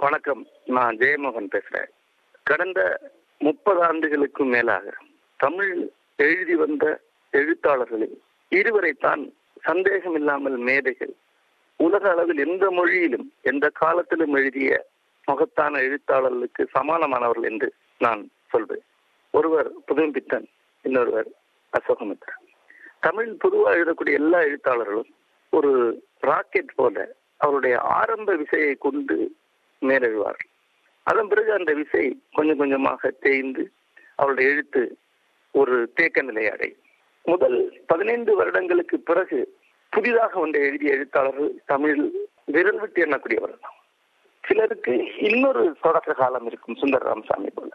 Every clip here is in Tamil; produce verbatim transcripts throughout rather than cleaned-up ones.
வணக்கம். நான் ஜெயமோகன் பேசுறேன். கடந்த முப்பது ஆண்டுகளுக்கும் மேலாக தமிழ் எழுதி வந்த எழுத்தாளர்களில் இருவரைத்தான் சந்தேகம் இல்லாமல் மேதைகள், உலக அளவில் எந்த மொழியிலும் எந்த காலத்திலும் எழுதிய மகத்தான எழுத்தாளர்களுக்கு சமானமானவர்கள் என்று நான் சொல்வேன். ஒருவர் புதுமைப்பித்தன், இன்னொருவர் அசோகமித்ரன். தமிழ் பொதுவாக எழுதக்கூடிய எல்லா எழுத்தாளர்களும் ஒரு ராக்கெட் போல அவருடைய ஆரம்ப விசையை கொண்டு மேலெழுவார்கள். அதன் பிறகு அந்த விசை கொஞ்சம் கொஞ்சமாக தேய்ந்து அவருடைய எழுத்து ஒரு தேக்க நிலை அடையும். முதல் பதினைந்து வருடங்களுக்கு பிறகு புதிதாக ஒன்றை எழுதிய எழுத்தாளர்கள் தமிழில் விரல் விட்டு எண்ணக்கூடியவர்கள். சிலருக்கு இன்னொரு தொடக்க காலம் இருக்கும், சுந்தர ராமசாமி போல.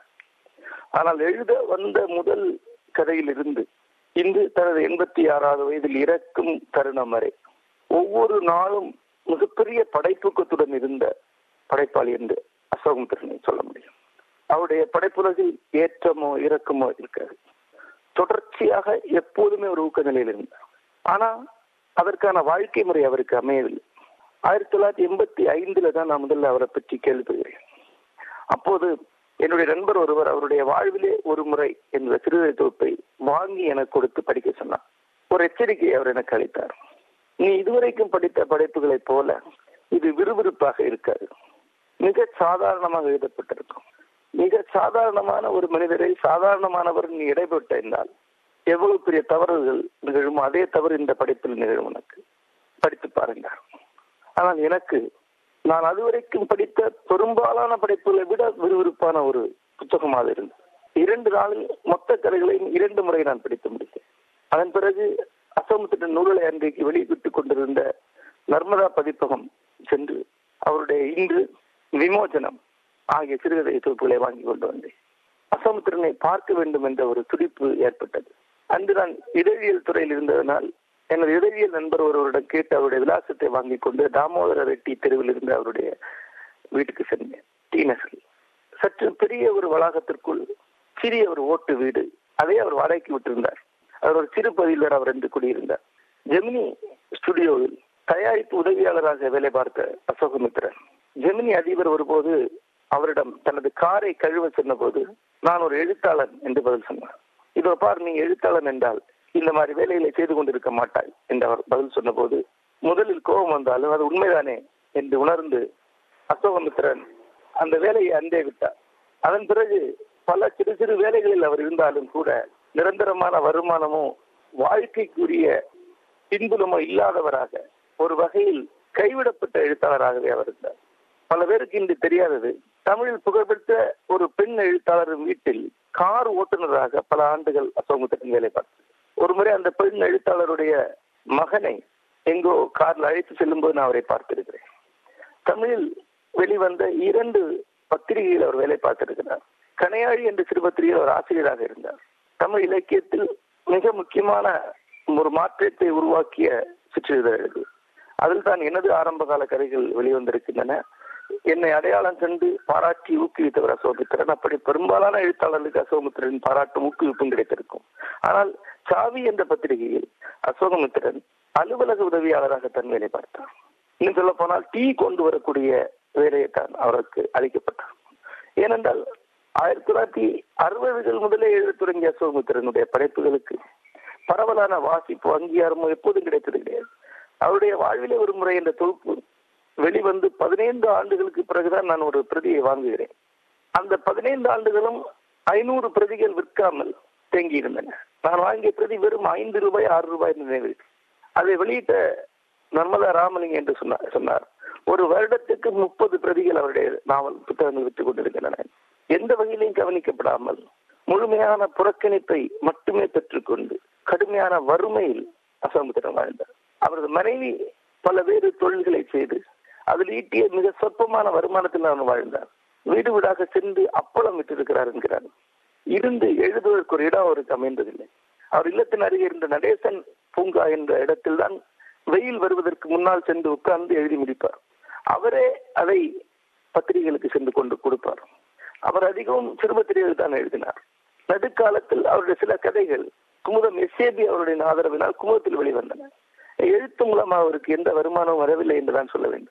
ஆனால் எழுத வந்த முதல் கதையிலிருந்து இன்று தனது எண்பத்தி ஆறாவது வயதில் இறக்கும் தருணம் வரை ஒவ்வொரு நாளும் மிகப்பெரிய படைப்பூக்கத்துடன் இருந்த படைப்பாளி என்று அசோகமித்ரனை சொல்ல முடியும். அவருடைய படைப்புலகில் ஏற்றமோ இறக்கமோ இருக்காது. தொடர்ச்சியாக எப்போதுமே ஒரு ஊக்க நிலையில் இருந்தார். ஆனா அதற்கான வாழ்க்கை முறை அவருக்கு அமையவில்லை. ஆயிரத்தி தொள்ளாயிரத்தி எண்பத்தி ஐந்துல தான் நான் முதல்ல அவரை பற்றி கேள்விப்படுகிறேன். அப்போது என்னுடைய நண்பர் ஒருவர் அவருடைய வாழ்விலே ஒரு முறை என்ற சிறுகதை தொகுப்பை வாங்கி எனக்கு கொடுத்து படிக்க சொன்னார். ஒரு எச்சரிக்கையை அவர் எனக்கு அளித்தார். நீ இதுவரைக்கும் படித்த படைப்புகளைப் போல இது விறுவிறுப்பாக இருக்காது, மிக சாதாரணமாக எழுதப்பட்டிருக்கும். மிக சாதாரணமான ஒரு மனிதரை சாதாரணமானவர் நீ இடைப்பட்ட என்றால் எவ்வளவு பெரிய தவறுகள் நிகழும், அதே தவறு இந்த படைப்பில் நிகழும். உனக்கு படித்து பாருங்கள். ஆனால் எனக்கு நான் அதுவரைக்கும் படித்த பெரும்பாலான படைப்புகளை விட விறுவிறுப்பான ஒரு புத்தகமாக இருந்தது. இரண்டு நாளில் மொத்த கதைகளையும் இரண்டு முறை நான் படித்து முடித்தேன். அதன் பிறகு அசோகமித்ரன் நூல்களை அன்றைக்கு வெளியிட்டுக் கொண்டிருந்த நர்மதா பதிப்பகம் சென்று அவருடைய இன்று விமோசனம் ஆகிய சிறுகதை தொகுப்புகளை வாங்கி கொண்டு வந்தேன். அசோகமித்ரனை பார்க்க வேண்டும் என்ற ஒரு துடிப்பு ஏற்பட்டது. அன்று நான் இதழியல் துறையில் இருந்ததனால் எனது இதழியல் நண்பர் ஒருவரிடம் கேட்டு அவருடைய விலாசத்தை வாங்கி கொண்டு தாமோதர ரெட்டி தெருவில் இருந்து அவருடைய வீட்டுக்கு சென்றேன். டீனஸில் சற்று பெரிய ஒரு வளாகத்திற்குள் சிறிய ஒரு ஓட்டு வீடு, அதை அவர் வாடகைக்கு விட்டிருந்தார். அவர் ஒரு சிறு பகுதியில் அவர் என்று குடியிருந்தார். ஜெமினி ஸ்டுடியோவில் தயாரிப்பு உதவியாளராக வேலை பார்த்த அசோகமித்ரன் ஜெமினி அதிபர் ஒருபோது அவரிடம் தனது காரை கழுவ சொன்ன போது நான் ஒரு எழுத்தாளன் என்று பதில் சொன்னார். இதோ பார், நீ எழுத்தாளன் என்றால் இந்த மாதிரி வேலைகளை செய்து கொண்டிருக்க மாட்டாய் என்று அவர் பதில் சொன்ன போது முதலில் கோபம் வந்தாலும் அது உண்மைதானே என்று உணர்ந்து அசோகமித்ரன் அந்த வேலையை அந்தே விட்டார். அதன் பிறகு பல சிறு சிறு வேலைகளில் அவர் இருந்தாலும் கூட நிரந்தரமான வருமானமோ வாழ்க்கைக்குரிய பின்புலமோ இல்லாதவராக ஒரு வகையில் கைவிடப்பட்ட எழுத்தாளராகவே அவர் இருந்தார். பல பேருக்கு இன்று தெரியாதது, தமிழில் புகழ்பெற்ற ஒரு பெண் எழுத்தாளரின் வீட்டில் கார் ஓட்டுநராக பல ஆண்டுகள் அசோகமித்ரன் வேலை பார்த்தார். ஒரு முறை அந்த பெண் எழுத்தாளருடைய மகனை எங்கோ காரில் அழைத்து செல்லும் போது நான் அவரை பார்த்திருக்கிறேன். தமிழில் வெளிவந்த இரண்டு பத்திரிகையில் அவர் வேலை பார்த்திருக்கிறார். கனையாழி என்ற சிறு பத்திரிகையில் அவர் ஆசிரியராக இருந்தார். தமிழ் இலக்கியத்தில் மிக முக்கியமான ஒரு மாற்றத்தை உருவாக்கிய சிற்றிதழ். அதில் தான் எனது ஆரம்ப கால கதைகள் வெளிவந்திருக்கின்றன. என்னை அடையாளம் கண்டு பாராட்டி ஊக்குவித்தவர் அசோகமித்ரன். அப்படி பெரும்பாலான எழுத்தாளர்களுக்கு அசோகமித்ரன் பாராட்டும் ஊக்குவிப்பும் கிடைத்திருக்கும். ஆனால் சாவி என்ற பத்திரிகையில் அசோகமித்ரன் அலுவலக உதவியாளராக தன் வேலை பார்த்தார். இன்னும் சொல்ல போனால் டீ கொண்டு வரக்கூடிய வேலையை தான் அவருக்கு அளிக்கப்பட்டார். ஏனென்றால் ஆயிரத்தி தொள்ளாயிரத்தி அறுபதுகள் முதலே எழுத தொடங்கிய அசோகமித்ரனுடைய படைப்புகளுக்கு பரவலான வாசிப்பு அங்கீகாரமோ எப்போதும் கிடைத்தது கிடையாது. அவருடைய வாழ்விலே ஒரு முறை என்ற தொகுப்பு வெளிவந்து பதினைந்து ஆண்டுகளுக்கு பிறகுதான் நான் ஒரு பிரதியை வாங்குகிறேன். அந்த பதினைந்து ஆண்டுகளும் ஐநூறு பிரதிகள் விற்காமல் தேங்கி இருந்தன. நான் வாங்கிய பிரதி வெறும் ஐந்து ரூபாய் ஆறு ரூபாய் நினைவு. அதை வெளியிட்ட நர்மதா ராமலிங்கம் என்று சொன்னார் சொன்னார் ஒரு வருடத்துக்கு முப்பது பிரதிகள் அவருடைய நாவல் புத்தகங்கள் விற்றுக் கொண்டிருக்கின்றன. எந்த வகையிலையும் கவனிக்கப்படாமல் முழுமையான புறக்கணிப்பை மட்டுமே பெற்றுக்கொண்டு கடுமையான வறுமையில் அசோகமித்ரன் வாழ்ந்தார். அவரது மனைவி பல வேறு தொழில்களை செய்து அதில் ஈட்டிய மிக சொற்பமான வருமானத்தில் அவர் வாழ்ந்தார். வீடு வீடாக சென்று அப்பளம் விட்டிருக்கிறார் என்கிறார். இருந்து எழுதுவதற்கு ஒரு இடம் அவருக்கு அமைந்ததில்லை. அவர் இல்லத்தின் அருகே இருந்த நடேசன் பூங்கா என்ற இடத்தில் தான் வெயில் வருவதற்கு முன்னால் சென்று உட்கார்ந்து எழுதி முடிப்பார். அவரே அதை பத்திரிகைகளுக்கு சென்று கொண்டு கொடுப்பார். அவர் அதிகம் சிறுபத்திரிகைகள் தான் எழுதினார். நடுக்காலத்தில் அவருடைய சில கதைகள் குமுதம் எஸ்ஏபி அவருடைய ஆதரவினால் குமுதத்தில் வெளிவந்தன. எழுத்து மூலமாக அவருக்கு எந்த வருமானமும் வரவில்லை என்றுதான் சொல்ல வேண்டும்.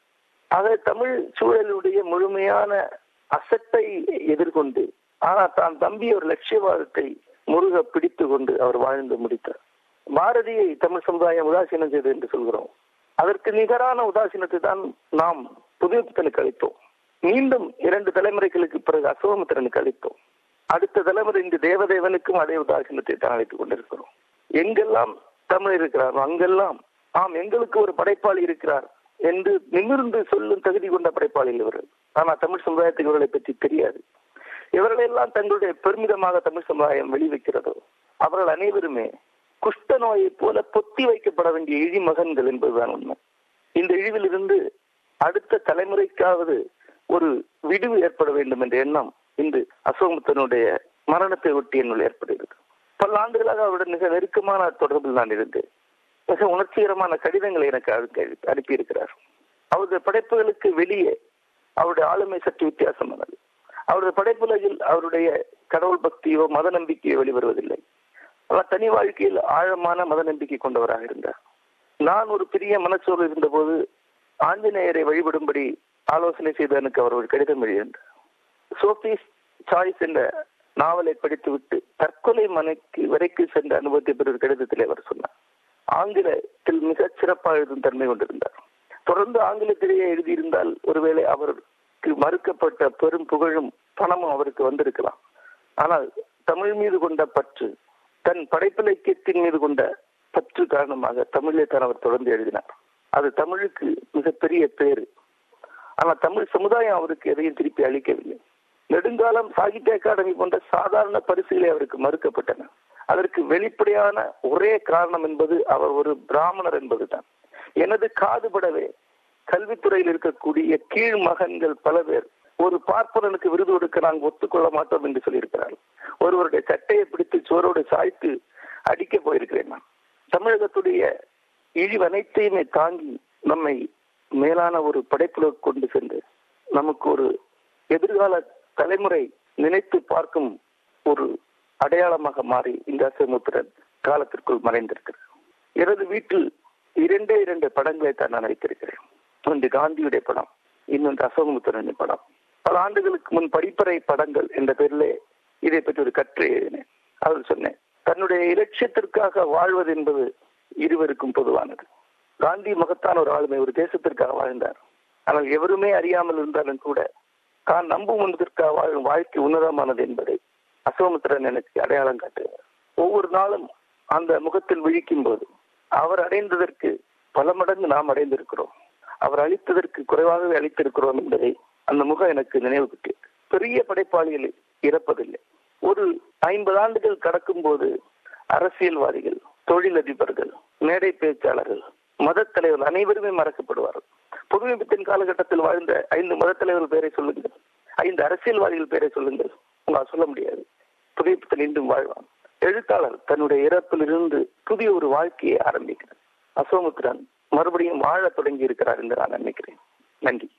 ஆக தமிழ் சூழலுடைய முழுமையான அசட்டை எதிர்கொண்டு ஆனால் தான் தம்பி ஒரு லட்சியவாதத்தை முருக பிடித்து கொண்டு அவர் வாழ்ந்து முடித்தார். பாரதியை தமிழ் சமுதாயம் உதாசீனம் செய்தது என்று சொல்கிறோம். அதற்கு நிகரான உதாசீனத்தை தான் நாம் புதுமைப்பித்தனுக்கு அளித்தோம். மீண்டும் இரண்டு தலைமுறைகளுக்கு பிறகு அசோகமித்திரனுக்கு அளித்தோம். அடுத்த தலைமுறை இந்த தேவதேவனுக்கும் அதே உதாசீனத்தை தான் அளித்துக் கொண்டிருக்கிறோம். எங்கெல்லாம் தமிழ் இருக்கிறார் அங்கெல்லாம் ஆம் எங்களுக்கு ஒரு படைப்பாளி இருக்கிறார் என்று நிமிர்ந்து சொல்லும் தகுதி கொண்ட படைப்பாளி இவர்கள். ஆனால் தமிழ் சமுதாயத்துக்கு இவர்களை பற்றி தெரியாது. இவர்களெல்லாம் தங்களுடைய பெருமிதமாக தமிழ் சமுதாயம் வெளிவைக்கிறதோ அவர்கள் அனைவருமே குஷ்ட நோயை போல பொத்தி வைக்கப்பட வேண்டிய இழி மகன்கள் என்பதுதான் உண்மை. இந்த இழிவில் இருந்து அடுத்த தலைமுறைக்காவது ஒரு விடுவு ஏற்பட வேண்டும் என்ற எண்ணம் இன்று அசோகமித்திரனுடைய மரணத்தை ஒட்டி என்னுள் ஏற்படுகிறது. பல ஆண்டுகளாக அவருடன் மிக நெருக்கமான தொடர்பில் நான் இருந்தேன். மிக உணர்ச்சிகரமான கடிதங்களை எனக்கு அனுப்பியிருக்கிறார். அவருடைய படைப்புகளுக்கு வெளியே அவருடைய ஆளுமை சற்று வித்தியாசமானது. அவருடைய படைப்புலகில் அவருடைய கடவுள் பக்தியோ மத நம்பிக்கையோ வெளிவருவதில்லை. ஆனால் தனி வாழ்க்கையில் ஆழமான மத நம்பிக்கை கொண்டவராக இருந்தார். நான் ஒரு பெரிய மனச்சோர்வு இருந்த போது ஆஞ்சநேயரை வழிபடும்படி ஆலோசனை செய்து எனக்கு அவர் ஒரு கடிதம் எழுதியிருந்தார். சோபீஸ் சாய்ஸ் என்ற நாவலை படித்துவிட்டு தற்கொலை மனைக்கு வரைக்கும் சென்ற அனுபவத்தை பெற்ற ஒரு கடிதத்தில் அவர் சொன்னார். ஆங்கிலத்தில் மிகச் சிறப்பாக எழுதும் தன்மை கொண்டிருந்தார். தொடர்ந்து ஆங்கிலத்திலேயே எழுதியிருந்தால் ஒருவேளை அவருக்கு மறுக்கப்பட்ட பெரும் புகழும் பணமும் அவருக்கு வந்திருக்கலாம். ஆனால் தமிழ் மீது கொண்ட பற்று, தன் படைப்பிலக்கியத்தின் மீது கொண்ட பற்று காரணமாக தமிழே தான் அவர் தொடர்ந்து எழுதினார். அது தமிழுக்கு மிகப்பெரிய பேரு. ஆனால் தமிழ் சமுதாயம் அவருக்கு எதையும் திருப்பி அளிக்கவில்லை. நெடுங்காலம் சாகித்ய அகாடமி போன்ற சாதாரண பரிசுகளை அவருக்கு மறுக்கப்பட்டன. அதற்கு வெளிப்படையான ஒரே காரணம் என்பது அவர் ஒரு பிராமணர் என்பதுதான். எனது காதுபடவே கல்வித்துறையில் இருக்கக்கூடிய கீழ் மகன்கள் பல பேர் ஒரு பார்ப்பனனுக்கு விருது கொடுக்க நாங்கள் ஒத்துக்கொள்ள மாட்டோம் என்று சொல்லியிருக்கிறார்கள். ஒருவருடைய சட்டையை பிடித்து சோரோடு சாய்த்து அடிக்க போயிருக்கிறேன். நான் தமிழகத்துடைய இழிவு அனைத்தையுமே தாங்கி நம்மை மேலான ஒரு படைப்புல கொண்டு சென்று நமக்கு ஒரு எதிர்கால தலைமுறை நினைத்து பார்க்கும் ஒரு அடையாளமாக மாறி இந்த அசோகமித்திரன் காலத்திற்குள் மறைந்திருக்கிறார். எனது வீட்டில் இரண்டே இரண்டு படங்களை தான் நான் வைத்திருக்கிறேன். ஒன்று காந்தியுடைய படம், இன்னொன்று அசோகமித்திரனின் படம். பல ஆண்டுகளுக்கு முன் படிப்பறை படங்கள் என்ற பெயரிலே இதை பற்றி ஒரு கட்டுரை எழுதினேன். அதில் சொன்னேன், தன்னுடைய இலட்சியத்திற்காக வாழ்வது என்பது இருவருக்கும் பொதுவானது. காந்தி மகத்தான ஒரு ஆளுமை, ஒரு தேசத்திற்காக வாழ்ந்தார். ஆனால் எவருமே அறியாமல் இருந்தாலும் கூட தான் நம்பும் ஒன்றதற்காக வாழும் வாழ்க்கை உன்னதமானது என்பதை அசோகமித்திரன் எனக்கு அடையாளம் காட்டுகிறார். ஒவ்வொரு நாளும் அந்த முகத்தில் விழிக்கும் போது அவர் அடைந்ததற்கு பல மடங்கு நாம் அடைந்திருக்கிறோம், அவர் அளித்ததற்கு குறைவாகவே அளித்திருக்கிறோம் என்பதை அந்த முகம் எனக்கு நினைவுக்கு. பெரிய படைப்பாளிகள் இறப்பதில்லை. ஒரு ஐம்பது ஆண்டுகள் கடக்கும் போது அரசியல்வாதிகள், தொழிலதிபர்கள், மேடை பேச்சாளர்கள், மத தலைவர்கள் அனைவருமே மறக்கப்படுவார்கள். புதுமைப்பித்தன் காலகட்டத்தில் வாழ்ந்த ஐந்து மத தலைவர்கள் பேரை சொல்லுங்கள், ஐந்து அரசியல்வாதிகள் பேரை சொல்லுங்கள், உங்களால் சொல்ல முடியாது. புதுமைப்பித்தன் இன்றும் வாழ்வான். எழுத்தாளர் தன்னுடைய இறப்பிலிருந்து புதிய ஒரு வாழ்க்கையை ஆரம்பிக்கிறார். அசோகமித்திரன் மறுபடியும் வாழ தொடங்கி இருக்கிறார் என்று நான் நினைக்கிறேன். நன்றி.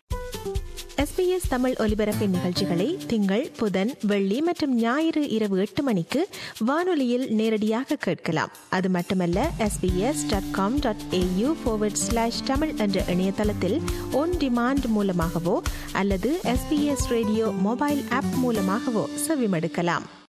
எஸ்பிஎஸ் தமிழ் ஒலிபரப்பின் நிகழ்ச்சிகளை திங்கள், புதன், வெள்ளி மற்றும் ஞாயிறு இரவு எட்டு மணிக்கு வானொலியில் நேரடியாக கேட்கலாம். அது மட்டுமல்ல, SBS dot com dot AU forward slash Tamil என்ற இணையதளத்தில் ஒன் டிமாண்ட் மூலமாகவோ அல்லது எஸ்பிஎஸ் ரேடியோ மொபைல் ஆப் மூலமாகவோ செவிமடுக்கலாம்.